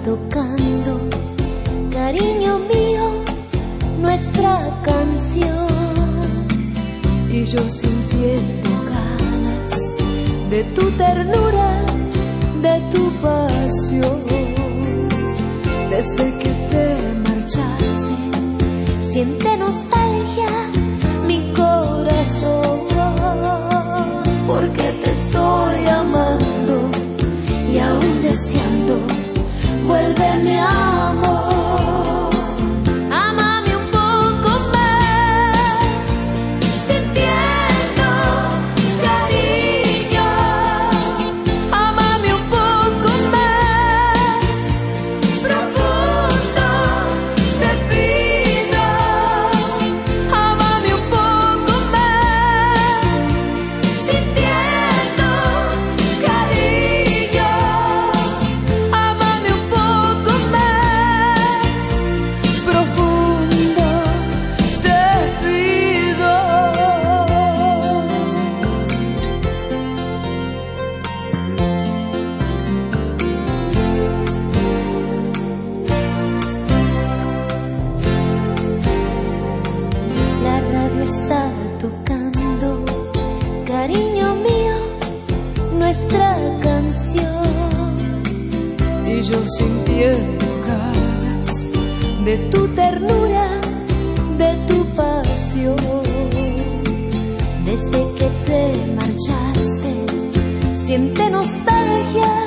tocando, cariño mío, nuestra canción. Y yo sintiendo ganas de tu ternura, de tu pasión. Desde que te marchaste, siente nostalgia mi corazón, porque te estoy amando y aún deseando, vuélveme amor. Ámame un poco más, sintiendo cariño. Ámame un poco más, profundo te pido. Ámame un poco más, sintiendo cariño. Ámame un poco más, profundo te pido. La radio está tocando, cariño mío, nuestra canción. Y yo sintiendo ganas de tu ternura, de tu pasión. Desde que te marchaste, siente nostalgia